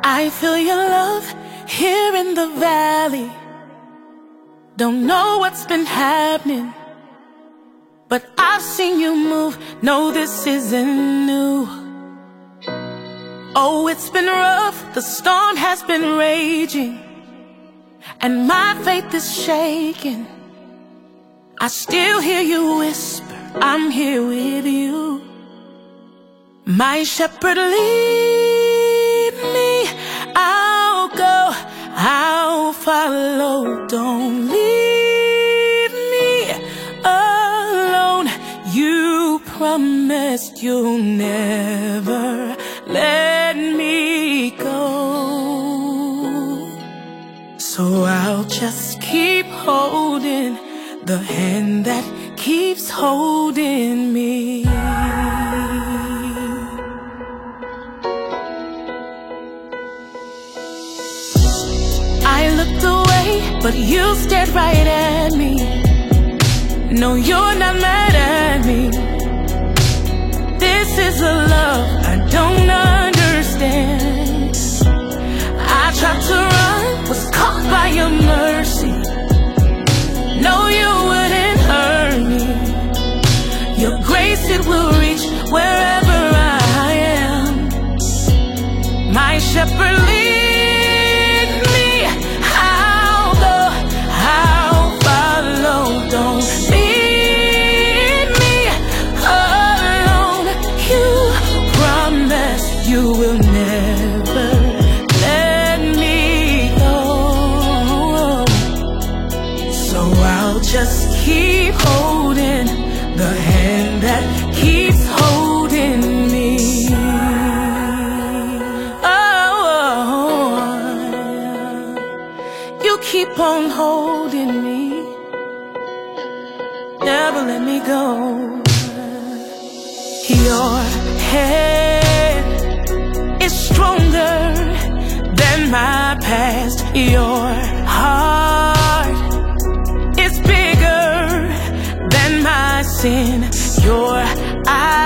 I feel your love here in the valley. Don't know what's been happening, but I've seen you move. No, this isn't new. Oh, it's been rough, the storm has been raging, and my faith is shaking. I still hear you whisper, I'm here with you. My shepherd, lead me, I'll go, I'll follow. Don't leave me alone. You promised you'll never let me go. So I'll just keep holding the hand that keeps holding me. I looked away, but you stared right at me. No, you're not mad at me. This is a love I don't understand. I tried to run, was caught by your mercy. No, you wouldn't hurt me. Your grace, it will reach wherever I am. My shepherd, lead me, I'll go, I'll follow. Don't leave me alone. You promised you will never let me go. So I'll just keep holding the hand that keeps holding me. Oh, you keep on holding me, never let me go. Your hand is stronger than my past. Your heart is bigger than my sin. Your eyes